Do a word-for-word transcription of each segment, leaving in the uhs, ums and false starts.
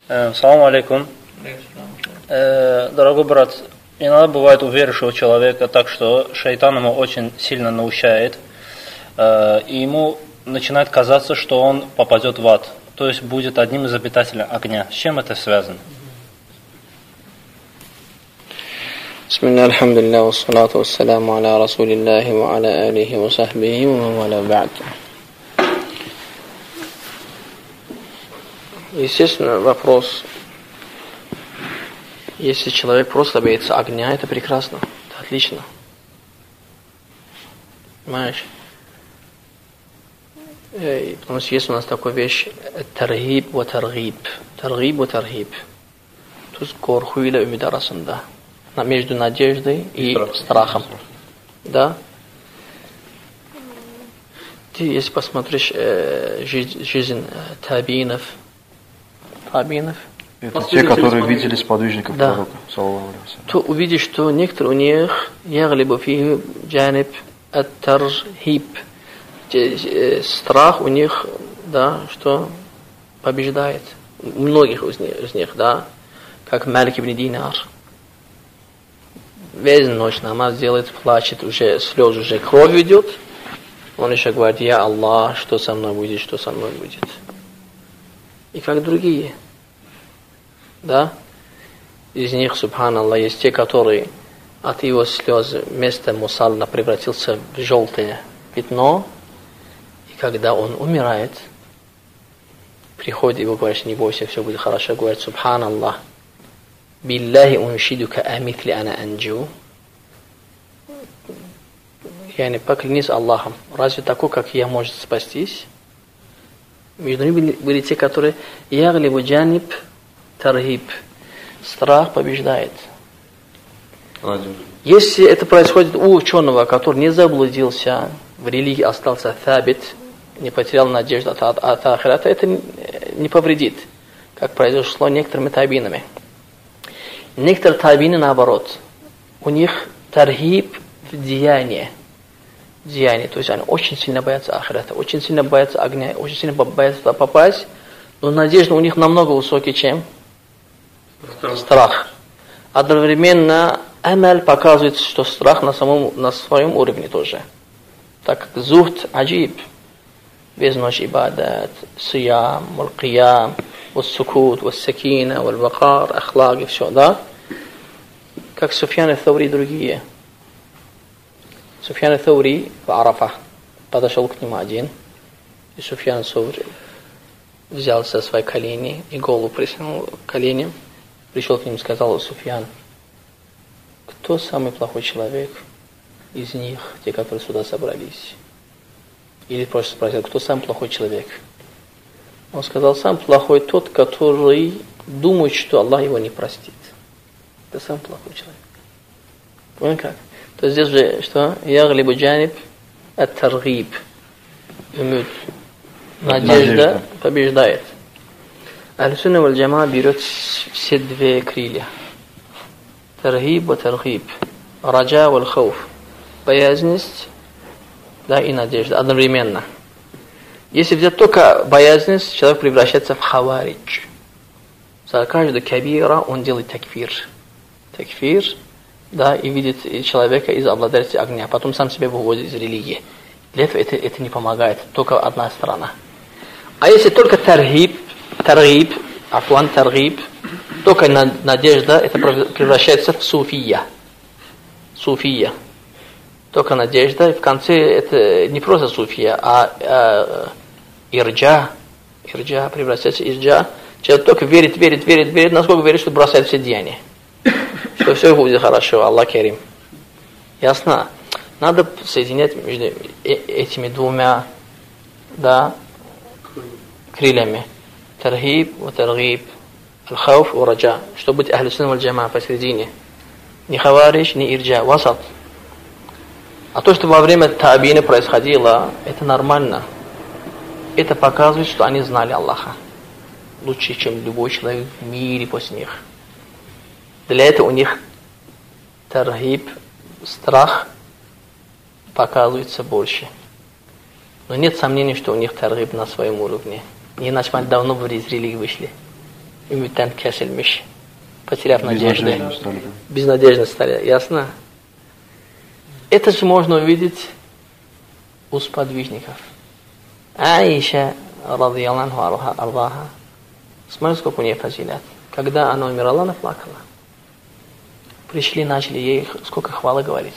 Салам алейкум. Э, дорогой брат, иногда бывает у верующего человека так, что шайтан ему очень сильно наущает, э, и ему начинает казаться, что он попадет в ад, то есть будет одним из обитателей огня. С чем это связано? Бисмилля, альхамдулилля, вассалату вассаляму аля расулиллахи ва аля алихи ва сахбихи ва аля ба'д. Естественно, вопрос, если человек просто боится огня, это прекрасно, это отлично. Понимаешь? Потому что есть у нас такая вещь, таргиб ва таргиб. Таргиб ва таргиб. То есть корху или умид арасында. Между надеждой и Страх. страхом. Да? Ты, если посмотришь э, жизнь, жизнь э, табиинов, табиинов, это те, которые видели сподвижников да. пророка, саллаллаху алейхи ва саллям, то увидишь, что некоторые у них яглибу фихи джаниб ат-тархиб. Страх у них, да, что побеждает. У многих из них, из них, да, как Малик ибн Динар. Весь ночь намаз делает, плачет, уже слезы, уже кровь идет. Он еще говорит: я Аллах, что со мной будет, что со мной будет. И как другие. Да? Из них, субханаллах, есть те, которые от его слез вместо мусална превратился в желтое пятно. И когда он умирает, приходит его, говорит: не бойся, все будет хорошо. Говорит: субханаллах. Билляхи уншидука амитли ана анджу. Я не поклянись Аллахом. Разве такой, как я, может спастись? Между ними были те, которые яглибу джаниб таргиб. Страх побеждает. Если это происходит у ученого, который не заблудился, в религии остался табит, не потерял надежду от, от, от ахирата, это не повредит, как произошло некоторыми табинами. Некоторые табины наоборот. У них таргиб в деянии. Деяние. То есть они очень сильно боятся ахирата, очень сильно боятся огня, очень сильно боятся попасть. Но надежда у них намного высокие, чем страх. страх. Одновременно амаль показывает, что страх на, самом, на своем уровне тоже. Так как зухд аджиб. Без ночи ибадат, сиям, валь-киям, валь-сукут, валь-сакина, валь-вакар, ахлак и все, да? Как Суфьян ат-Таури и другие. Суфьян ат-Таури в Арафа подошел к нему один, и Суфьян ат-Таури взял со своей колени и голову присунул к коленям, пришел к нему и сказал: Суфьян, кто самый плохой человек из них, те, которые сюда собрались? Или просто спросил: кто самый плохой человек? Он сказал: самый плохой тот, который думает, что Аллах его не простит. Это самый плохой человек. Понял как? То есть здесь же что? Яглибу джаниб ат-таргиб. Умуд. Надежда побеждает. Аль-Сунна валь-Джамаа берет все две крылья. Таргиб ва таргиб. Раджа валь-хауф. Боязненность, да, и надежда одновременно. Если взять только боязненность, человек превращается в хаваридж. За каждую кабира он делает такфир. Такфир, да, и видит человека из обладателя огня. Потом сам себя выводит из религии. Для этого это, это не помогает. Только одна сторона. А если только таргиб, таргиб, афуан таргиб, только надежда, это превращается в суфия. Суфия. Только надежда, и в конце это не просто суфия, а, а ирджа. Ирджа превращается в ирджа. Человек только верит, верит, верит, верит, насколько верит, что бросает все деяния. Что все будет хорошо, Аллах Карим. Ясно? Надо соединять между этими двумя, да, крыльями. Таргиб ва таргиб. Аль-хауф ва раджа. Чтобы быть ахлю-сунна валь-джамаа посередине. Не хаваридж, не ирджа, васат. А то, что во время табины происходило, это нормально. Это показывает, что они знали Аллаха. Лучше, чем любой человек в мире после них. Для этого у них таргиб, страх показывается больше. Но нет сомнений, что у них таргиб на своем уровне. Иначе мы давно бы из религии вышли. ümitten kesilmiş, потеряв надежды, Безнадежны стали. безнадежны стали, ясно? Это же можно увидеть у сподвижников. Аиша, радиаллаху ардаха, смотри, сколько у нее фазилят. Когда она умирала, она плакала. Пришли, начали ей сколько хвалы говорить.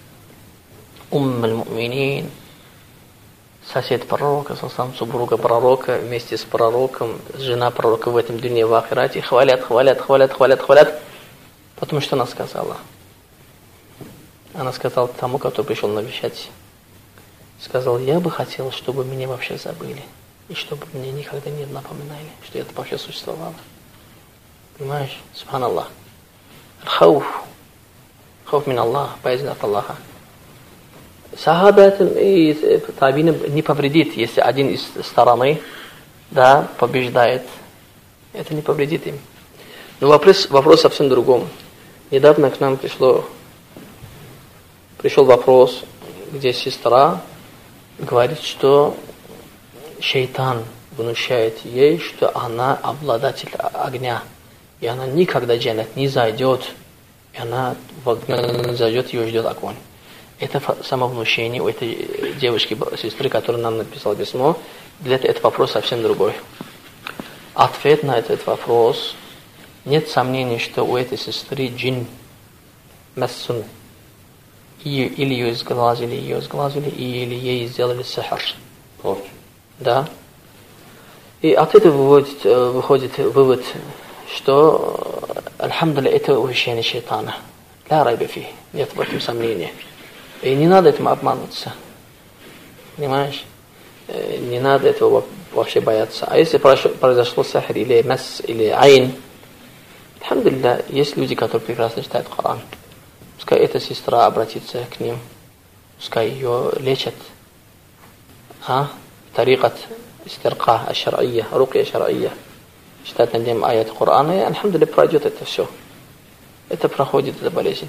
Умм аль-муминин, сосед пророка, сам супруга пророка, вместе с пророком, жена пророка в этом дне в ахирате, хвалят, хвалят, хвалят, хвалят, хвалят. Потому что она сказала. Она сказала тому, который пришел навещать. Сказал, я бы хотел, чтобы меня вообще забыли. И чтобы мне никогда не напоминали, что это вообще существовало. Понимаешь? Субханаллах. Хауф. Хауф мин Аллах. Боязнь от Аллаха. Сахабатам и табинам не повредит, если один из стороны, да, побеждает. Это не повредит им. Но вопрос, вопрос совсем другом. Недавно к нам пришло, пришел вопрос, где сестра говорит, что шайтан внушает ей, что она обладатель огня. И она никогда в джаннат не зайдет. И она в огне не зайдет, ее ждет огонь. Это самовнушение у этой девушки, сестры, которая нам написала письмо. Для этого этот вопрос совсем другой. Ответ на этот вопрос. Нет сомнений, что у этой сестры джин массун. Или ее изглазили, ее изглазили, или ей сделали сахар. Да. И от этого выводит, выходит вывод, что, альхамдулилля, это увещание шайтана. Ля райба фи. Нет в этом сомнения. И не надо этому обманываться. Понимаешь? Не надо этого вообще бояться. А если произошло сахар или масс, или айн, альхамдулилля, есть люди, которые прекрасно читают Коран. Пускай эта сестра обратится к ним. Пускай ее лечат. А? Тарикат истирка аш-шар'ия, рукья шар'ия. Читать над ним аят Корана, и, альхамдулилля, пройдет это все. Это проходит, эта болезнь.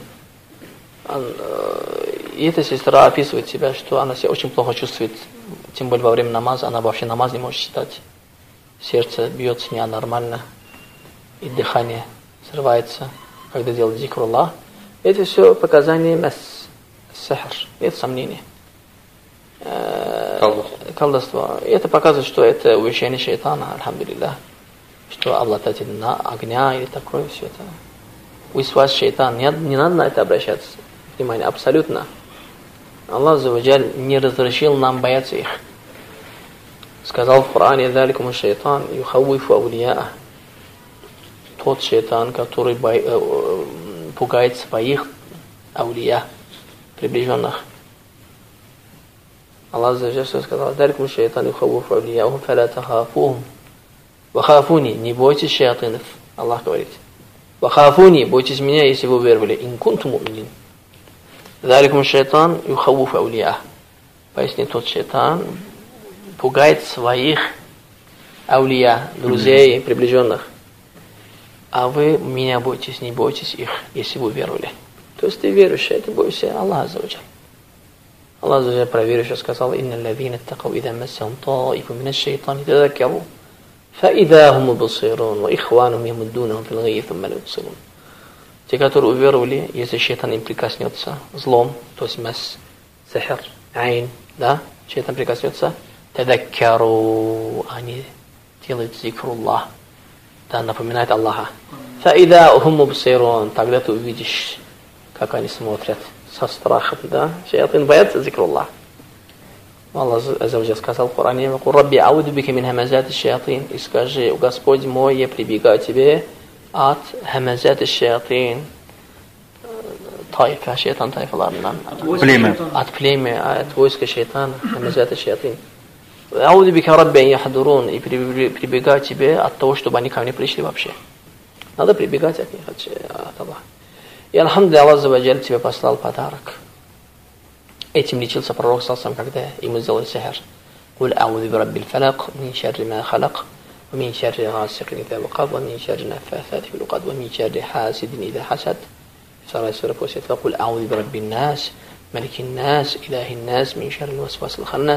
И эта сестра описывает себя, что она себя очень плохо чувствует, тем более во время намаза, она вообще намаз не может читать. Сердце бьется ненормально, и дыхание срывается, когда делает зикр Аллах. Это все показания масс, сахар, нет сомнений. Колдовство. И это показывает, что это увещание шайтана, альхамдулилля, что обладатель на огня или такое все это. Уисвас шайтан, не, не надо на это обращаться. Внимание, абсолютно. Аллах Аззаваджаль не разрешил нам бояться их. Сказал в Коране: «Заликум шайтан юхауифу аулияа». Тот шайтан, который бо... пугает своих аулия, приближенных. Аллах Аззаваджаль сказал: «Заликум шайтан юхауифу аулияаху фаля тахафухум вахафуни». Не бойтесь шайтанов, Аллах говорит. Вахафуни, бойтесь меня, если вы уверовали. Ин кунтум му'минин. Заликум шайтан юхауифу аулияа. Пояснит, тот шайтан пугает своих аулия, друзей, приближенных. А вы меня бойтесь, не бойтесь их, если вы веровали. То есть ты верующий, ты бойся Аллаха Аззаваджаль. Аллах Аззаваджаль про верующих сказал: «Инна лавина аттакау ида массахум таифу мина шайтани тадаккару, фаида хум мубсирун, ва ихванум ямуддунахум фил гайи thumma ла юбсирун». Те, которые уверовали, если шайтан им прикоснется злом, то есть масс, сахар, айн, да, шайтан прикоснется, тадаккару, они делают зикруллах, да, напоминает Аллаха. Фаида хум мубсирун, тогда ты увидишь, как они смотрят со страхом, да. Шайтан боятся зикруллах. Аллах Аззаваджаль сказал в Коране: «Кул рабби ауду бика мин хамазати шаятин». И скажи: Господь мой, я прибегаю к тебе от хамазати шаятин. Тайфа, шайтан тайфаларынан. Племя. От племя, от войска шайтана, хамазати шаятин. Ауду бика рабби ан яхдурун. И прибегаю к тебе от того, чтобы они ко мне пришли вообще. Надо прибегать от них, от Аллаха. И альхамдулилля, Аллах Аззаваджаль тебе послал подарок. Этим лечился пророк, когда ему сделали сихр. «Куль аузу бираббил фалак, мин шарри ма халак, ва мин шарри гасикин иза вакаб, ва мин шарри наффаthati фил уqad, ва мин шарри хасидин иза хасад». Вторая сура после этого: «Куль аузу бираббин нас, маликин нас, илахин нас, мин шарри васвасил ханнас,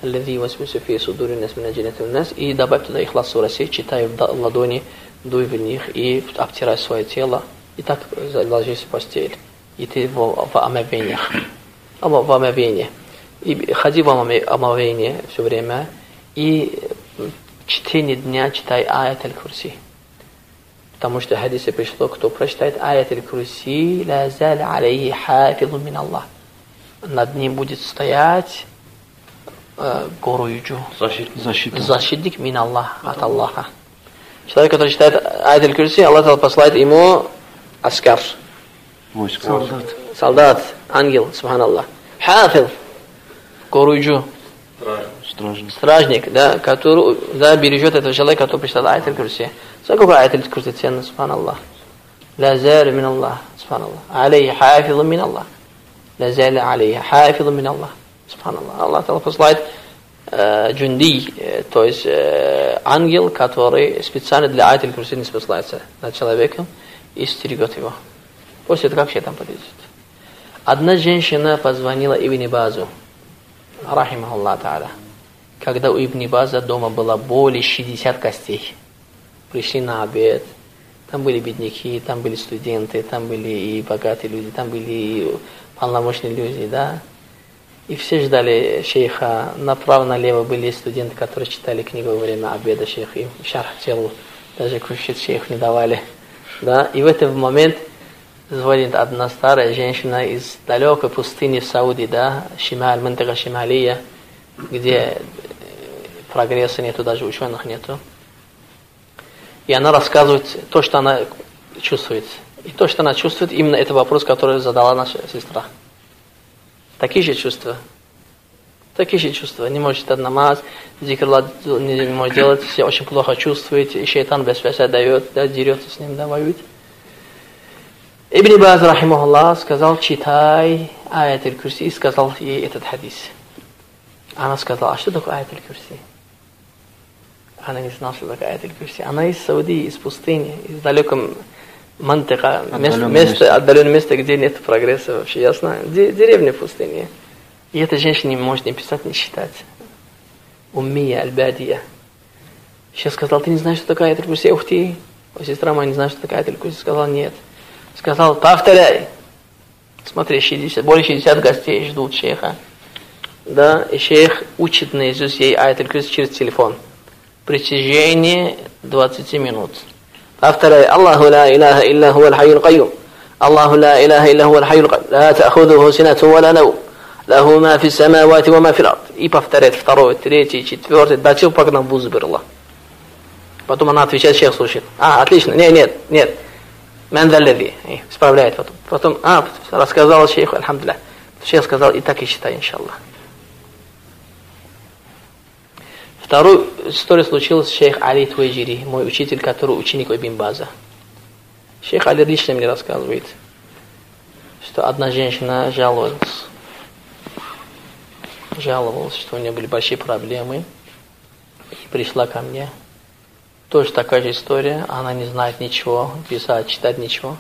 الذي يوسوس في صدور الناس من الجنة والناس. И добавь туда Ихлас сураси, читай в ладони, дуй в них и обтирай свое тело. И так ложись в постель. И ты в, в омовениях. В омовении. И ходи в омовении все время. И в течение дня читай аят аль-Курси. Потому что в хадисе пришло, кто прочитает аят аль-Курси, ла зал алейхи хафизу мин Аллах. Над ним будет стоять э, горуючу. Защитник. Защитник мин Аллах, от Аллаха. Человек, который читает аят аль-Курси, Аллах посылает ему аскар. Войско. Солдат. Солдат, ангел, субханаллах. Хафиз, горуючу. Стражник. Стражник, да, который да, бережет этого человека, который прочитал аят аль-Курси. Сколько аят аль-Курси ценно, субханаллах. Ла зал мин Аллах, субханаллах. Алейхи хафизу мин Аллах. لازال عليه حافظ من الله سبحان الله. Аллах Та'ала посылает э, джунди, э, то есть э, ангел, который специально для аят аль-Курси не спасается над человеком и стерегет его. После этого как шайтан подойдет. Одна женщина позвонила Ибн Базу, рахимахуллах та'аля, когда у Ибн База дома было более шестидесяти гостей. Пришли на обед. Там были бедняки, там были студенты, там были и богатые люди, там были и полномочные люди, да. И все ждали шейха. Направо-налево были студенты, которые читали книгу во время обеда. Шейх им шарх делал, даже кушать шейху не давали. Да. И в этот момент звонит одна старая женщина из далекой пустыни в Саудии, да, Шималь, Мантага Шималия, где прогресса нету, даже ученых нету. И она рассказывает то, что она чувствует. И то, что она чувствует, именно это вопрос, который задала наша сестра. Такие же чувства. Такие же чувства. Не может читать намаз, зикр не может делать, все очень плохо чувствует, и шайтан без связи дает, да, дерется с ним, да, воюет. Ибн Баз, рахимахуллах, сказал, читай аят аль-Курси, и сказал ей этот хадис. Она сказала, а что такое аят аль-Курси? Она не знала, что такое аят аль-Курси. Она из Саудии, из пустыни, из далекого мантыка, место, место, отдаленное место, где нет прогресса вообще, ясно? Деревня в пустыне. И эта женщина не может ни писать, ни читать. Уммия, аль-Бадия. Сейчас сказал, ты не знаешь, что такое аят аль-Курси? Ух ты, о, сестра моя не знает, что такое аят аль-Курси. Сказал, нет. Сказал, повторяй. Смотри, шестьдесят, более шестидесяти гостей ждут шейха. Да, и шейх учит наизусть ей аят аль-Курси через телефон. При течение двадцати минут. Повторяй. Аллаху ла илаха илля хуа аль-хайюл кайюм. Аллаху ла илаха илля хуа аль-хайюл кайюм. Ла та'худуху синату ва ла нау. Лаху ма фи самавати ва ма фи ар. И повторяет второй, третий, четвертый, до тех пор, пока она будет забыла. Потом она отвечает, шейх слушает. А, отлично. Нет, нет, нет. Ман даллази. Исправляет потом. Потом, а, рассказал шейху, альхамдулилlah. Шейх сказал, и так и считай, иншаллах. Вторую историю случилась с шейх Али Туэджири, мой учитель, который ученик Ибн База. Шейх Али лично мне рассказывает, что одна женщина жаловалась, жаловалась, что у нее были большие проблемы, и пришла ко мне. Тоже такая же история, она не знает ничего, писать, читать ничего.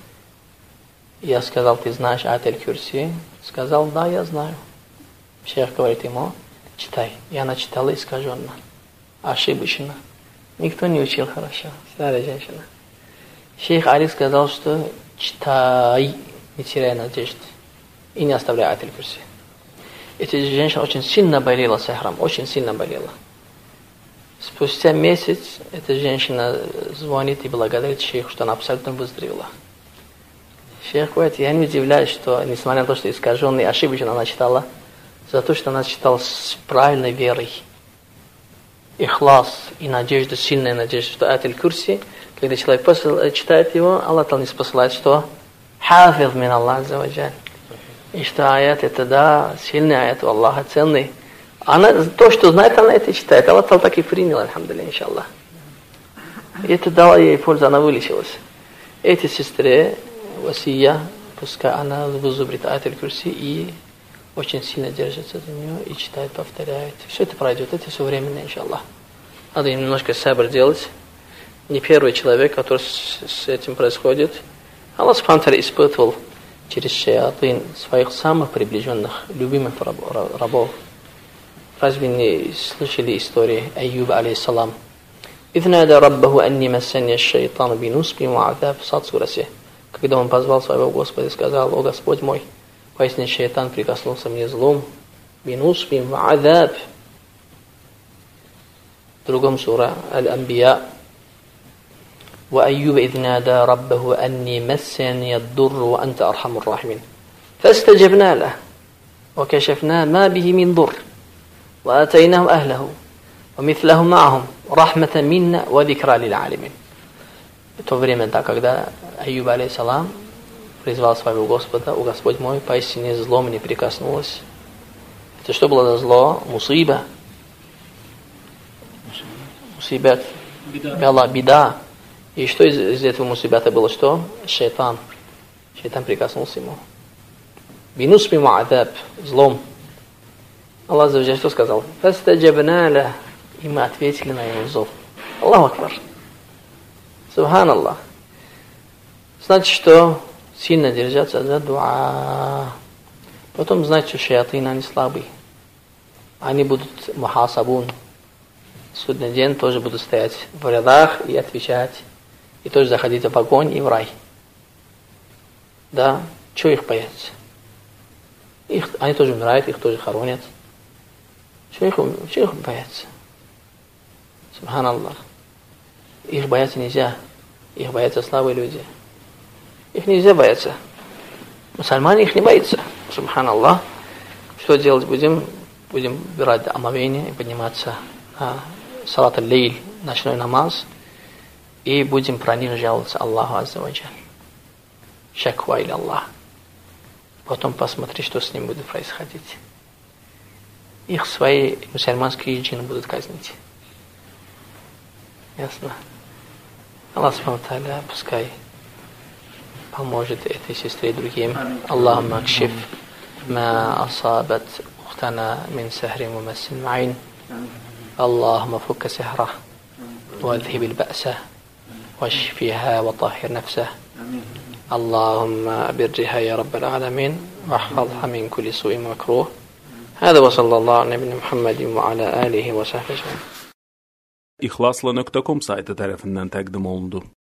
Я сказал, ты знаешь аят аль-Курси? Сказал, да, я знаю. Шейх говорит ему, читай. И она читала искаженно, ошибочно. Никто не учил хорошо. Старая женщина. Шейх Али сказал, что читай, не теряй надежды. И не оставляй аят аль-Курси. Эта женщина очень сильно болела сихром, очень сильно болела. Спустя месяц эта женщина звонит и благодарит шейху, что она абсолютно выздоровела. Шейх говорит, я не удивляюсь, что, несмотря на то, что искаженно и ошибочно она читала, за то, что она читала с правильной верой, ихлас и надежда, сильная надежда, что аят аль-Курси, когда человек посыл, читает его, Аллах не спосылает, что хафиз мин Аллах азза ва джаль. И что аят это, да, сильный аят у Аллаха, ценный. Она, то, что знает, она это читает. Аллах так и принял, альхамдулилля, иншаллах. И это дало ей пользу, она вылечилась. Этой сестре, Васия, пускай она вызубрит аят аль-Курси и очень сильно держится за нее и читает, повторяет. Все это пройдет, это все временно, иншаллах. Надо им немножко сабр делать. Не первый человек, который с, с этим происходит. Аллах субхану ва тааля испытывал через шаятин своих самых приближенных, любимых рабов. Разве не слышали истории Айюба, алейхиссалам? «Идh нада раббаху анни массанни аш-шайтану бинусбин ва азаб» в Сад сурасе. Когда он позвал своего Господа и сказал: «О Господь мой, поистине шайтан прикоснулся мне злом, бинусбин ва азаб». В другом сура Аль-Анбия: «Ва Айюба идh нада раббаху анни массанни ад-дурру ва анта архамур рахимин. Фастаджабна лаху ва кашафна ма бихи мин дурр ва атайнаху ахлаху ва мислахум ма'ахум рахматан минна ва зикра лил алимин». В то время, да, когда Айюб, алейхиссалам, призвал своего Господа: «О Господь мой, поистине зло мне прикоснулось». Это что было за зло? Мусиба. Мусибат. Беда. Беда. И что из, из этого мусибата было? Что? Шайтан. Шайтан прикоснулся ему. Бинусби му'адаб. Злом. Аллах за что сказал? Фастаджабна ла. И мы ответили на его зов. Аллаху акбар. Субханаллах. Значит, что сильно держаться за дуа. Потом знать, что шаятины, они слабые. Они будут мухасабун. В судный день тоже будут стоять в рядах и отвечать. И тоже заходить в огонь и в рай. Да? Чего их бояться? Их, они тоже умирают, их тоже хоронят. Чего их, чего их бояться? Субханаллах. Их бояться нельзя. Их боятся слабые люди. Их нельзя бояться. Мусульмане их не боятся. Субханаллах. Что делать будем? Будем брать омовение и подниматься на салат аль-лейль, ночной намаз. И будем про них жаловаться Аллаху азза ва джаль. Шаква иля Аллах. Потом посмотри, что с ним будет происходить. Их свои мусульманские джинны будут казнить. Ясно? Аллах субхану тааля пускай поможет этой сестре и другим. Аллахумма акшиф ма асабат ухтана мин сахрин ва массин мa'ин. Аллахумма фукка сихрах ва адхиб аль-бa'са واشفيها وطهر نفسها اللهم أبرها يا رب العالمين واحفظها من كل سوء مكروه هذا وصلى الله على نبينا محمد وعلى آله وصحبه أجمعين. İhlasla nokta com saytı tarafından takdim olundu.